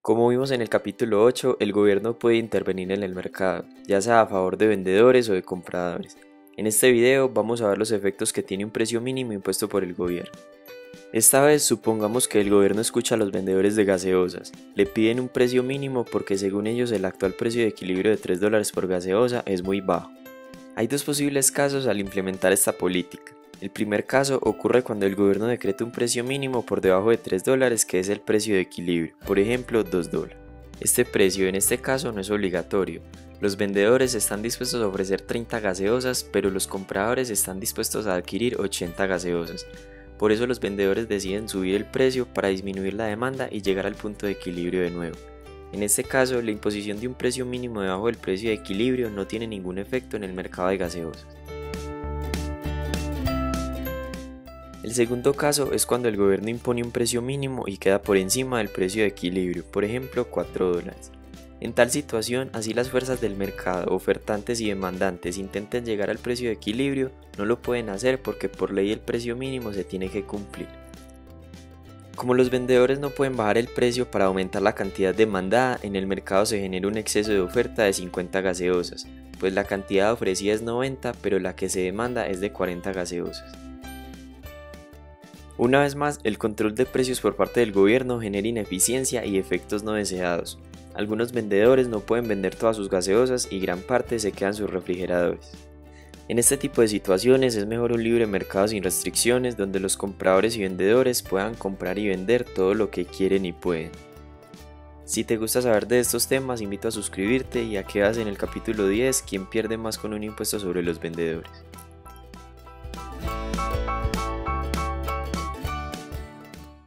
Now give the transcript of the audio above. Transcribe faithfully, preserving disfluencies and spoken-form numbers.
Como vimos en el capítulo ocho, el gobierno puede intervenir en el mercado, ya sea a favor de vendedores o de compradores. En este video vamos a ver los efectos que tiene un precio mínimo impuesto por el gobierno. Esta vez supongamos que el gobierno escucha a los vendedores de gaseosas, le piden un precio mínimo porque según ellos el actual precio de equilibrio de tres dólares por gaseosa es muy bajo. Hay dos posibles casos al implementar esta política. El primer caso ocurre cuando el gobierno decreta un precio mínimo por debajo de tres dólares, que es el precio de equilibrio, por ejemplo dos dólares. Este precio en este caso no es obligatorio. Los vendedores están dispuestos a ofrecer treinta gaseosas, pero los compradores están dispuestos a adquirir ochenta gaseosas. Por eso los vendedores deciden subir el precio para disminuir la demanda y llegar al punto de equilibrio de nuevo. En este caso, la imposición de un precio mínimo debajo del precio de equilibrio no tiene ningún efecto en el mercado de gaseosas. El segundo caso es cuando el gobierno impone un precio mínimo y queda por encima del precio de equilibrio, por ejemplo cuatro dólares. En tal situación, así las fuerzas del mercado, ofertantes y demandantes, intenten llegar al precio de equilibrio, no lo pueden hacer porque por ley el precio mínimo se tiene que cumplir. Como los vendedores no pueden bajar el precio para aumentar la cantidad demandada, en el mercado se genera un exceso de oferta de cincuenta gaseosas, pues la cantidad ofrecida es noventa, pero la que se demanda es de cuarenta gaseosas. Una vez más, el control de precios por parte del gobierno genera ineficiencia y efectos no deseados. Algunos vendedores no pueden vender todas sus gaseosas y gran parte se quedan sus refrigeradores. En este tipo de situaciones es mejor un libre mercado sin restricciones, donde los compradores y vendedores puedan comprar y vender todo lo que quieren y pueden. Si te gusta saber de estos temas, invito a suscribirte y a que veas en el capítulo diez quién pierde más con un impuesto sobre los vendedores.